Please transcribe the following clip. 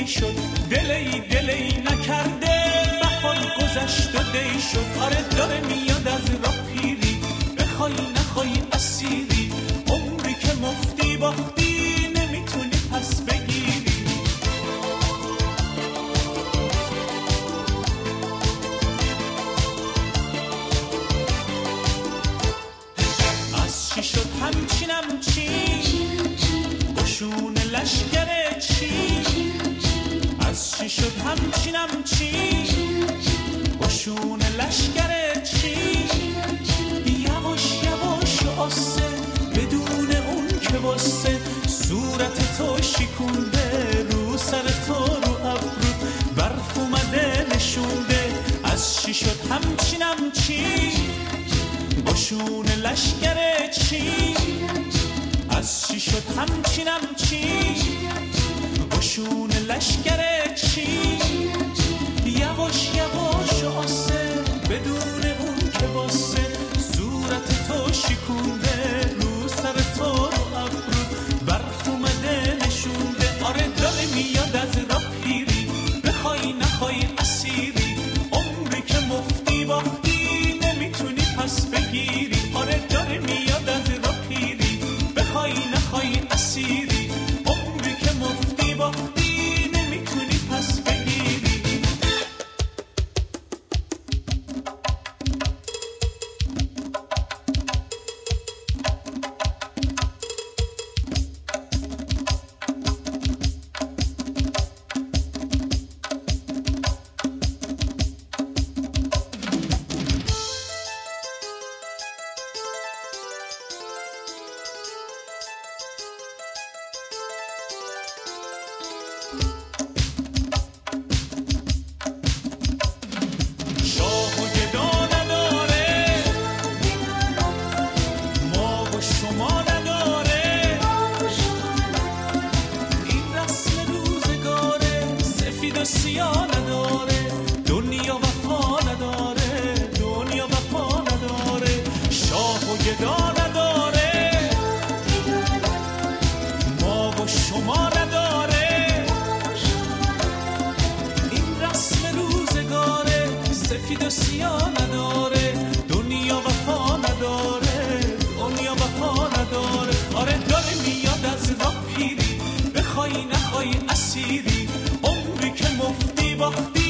دی شد، دلی نکرده بهار گذشت و دی شد. آره داره میاد از راه پیری، بخوای نخوای اسیری، عمری که مفتی باختی نمیتونی پس بگیری. از چی شد همچینم چی، قشون لشکر چی. از چی شد همچینم چی، قشون لشکر چی. یواش یواش آسه بدون اون که واسه صورت تو شکونده، رو سر تو رو ابرو برف اومده نشونده. از چی شد همچینم چی، قشون لشکر چی. از چی شد همچینم چی، قشون لشکر چی. یواش یواش آسه بدون اون که واسه صورت تو شکونده، رو سر تو رو ابرو برف اومده نشونده. آره داره میاد از راه پیری، بخوای نخوای اسیری، عمری که مفتی باختی نمیتونی پس بگیری. آره داره میاد از راه پیری، بخوای نخوای اسیری، عمری که مفتی باختی نمیتونی پس بگیری. سیاه نداره دنیا، وفا نداره دنیا، وفا نداره. شاه و گدا نداره، ما و شما نداره. این رسم روزگاره سفید و سیاه نداره، دنیا وفا نداره دنیا، وفا نداره. آره داره میاد از راه پیری، بخوای نخوای اسیری، عمری که مفتی باختی